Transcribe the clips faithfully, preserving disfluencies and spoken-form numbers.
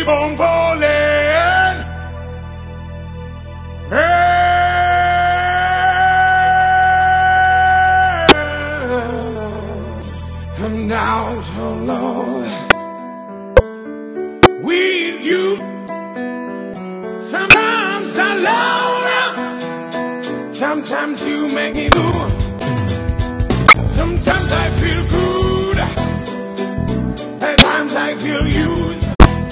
keep on falling. Hey, I'm down so low with you. Sometimes I love you, sometimes you make me blue. Sometimes I feel good, at times I feel used.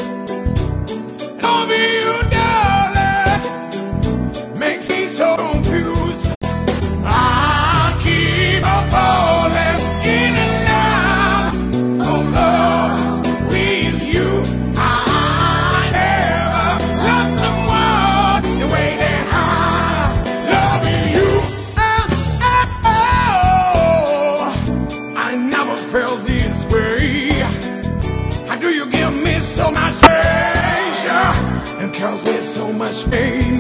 Love you, darling, makes me so confused. I keep on falling in and out of love with you. I never loved someone the way that I love you. Oh, oh, oh. I never felt this way. How do you give me so much pleasure and cause me so much pain?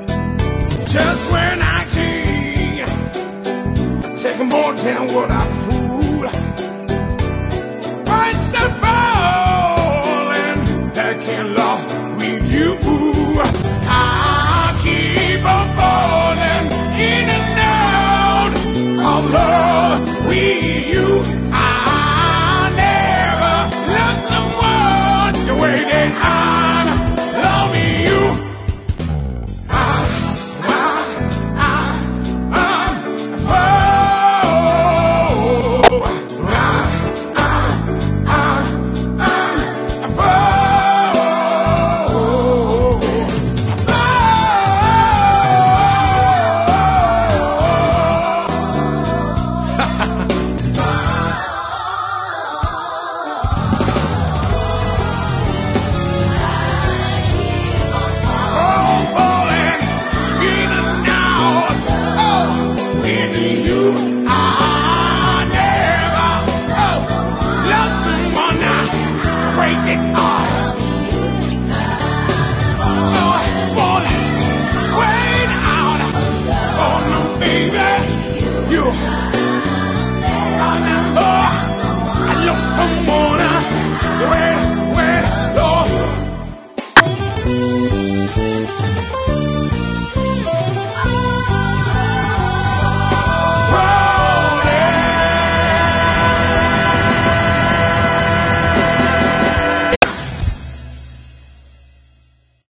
Just when I take, take more than what I